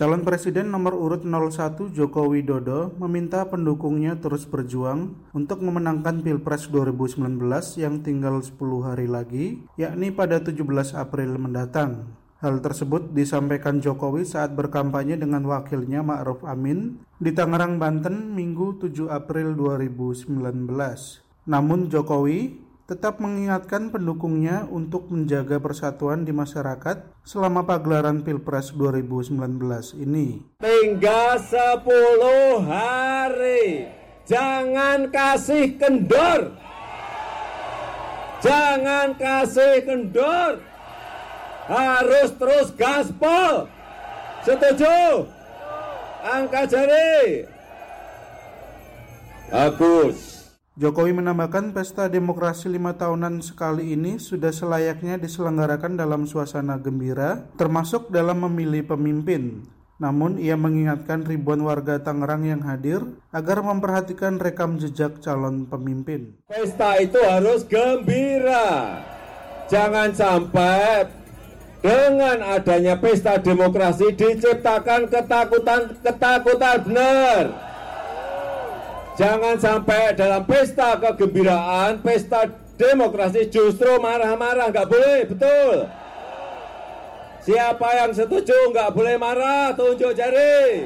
Calon Presiden nomor urut 01 Joko Widodo meminta pendukungnya terus berjuang untuk memenangkan Pilpres 2019 yang tinggal 10 hari lagi, yakni pada 17 April mendatang. Hal tersebut disampaikan Jokowi saat berkampanye dengan wakilnya Ma'ruf Amin di Tangerang, Banten, Minggu 7 April 2019. Namun Jokowi tetap mengingatkan pendukungnya untuk menjaga persatuan di masyarakat selama pagelaran Pilpres 2019 ini. Tinggal 10 hari, jangan kasih kendor. Jangan kasih kendor. Harus terus gaspol. Setuju? Angkat jari. Bagus. Jokowi menambahkan pesta demokrasi 5 tahunan sekali ini sudah selayaknya diselenggarakan dalam suasana gembira, termasuk dalam memilih pemimpin. Namun ia mengingatkan ribuan warga Tangerang yang hadir agar memperhatikan rekam jejak calon pemimpin. Pesta itu harus gembira. Jangan sampai dengan adanya pesta demokrasi diciptakan ketakutan benar. Jangan sampai dalam pesta kegembiraan, pesta demokrasi justru marah-marah, nggak boleh, betul. Siapa yang setuju nggak boleh marah, tunjuk jari.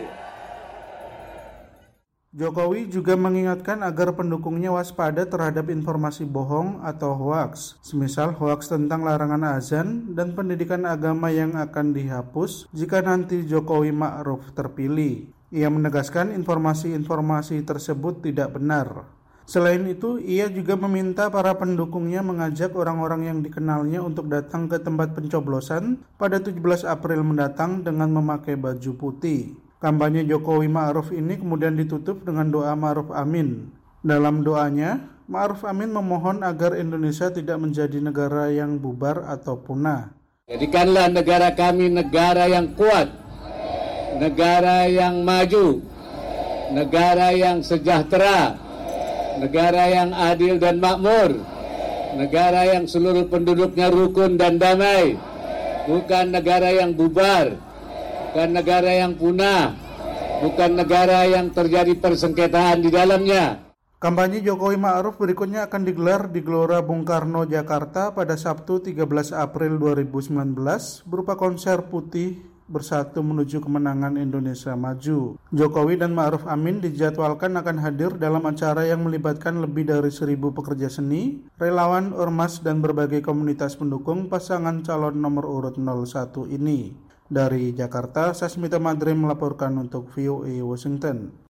Jokowi juga mengingatkan agar pendukungnya waspada terhadap informasi bohong atau hoaks, semisal hoaks tentang larangan azan dan pendidikan agama yang akan dihapus jika nanti Jokowi Ma'ruf terpilih. Ia menegaskan informasi-informasi tersebut tidak benar. Selain itu, ia juga meminta para pendukungnya mengajak orang-orang yang dikenalnya untuk datang ke tempat pencoblosan pada 17 April mendatang dengan memakai baju putih. Kampanye Jokowi Ma'ruf ini kemudian ditutup dengan doa Ma'ruf Amin. Dalam doanya, Ma'ruf Amin memohon agar Indonesia tidak menjadi negara yang bubar atau punah. Jadikanlah negara kami negara yang kuat, negara yang maju, negara yang sejahtera, negara yang adil dan makmur, negara yang seluruh penduduknya rukun dan damai, bukan negara yang bubar, bukan negara yang punah, bukan negara yang terjadi persengketaan di dalamnya. Kampanye Jokowi Ma'ruf berikutnya akan digelar di Gelora Bung Karno, Jakarta pada Sabtu 13 April 2019 berupa konser putih bersatu menuju kemenangan Indonesia Maju. Jokowi dan Ma'ruf Amin dijadwalkan akan hadir dalam acara yang melibatkan lebih dari 1.000 pekerja seni, relawan, ormas, dan berbagai komunitas pendukung pasangan calon nomor urut 01 ini. Dari Jakarta, Sasmita Madrim melaporkan untuk VOA Washington.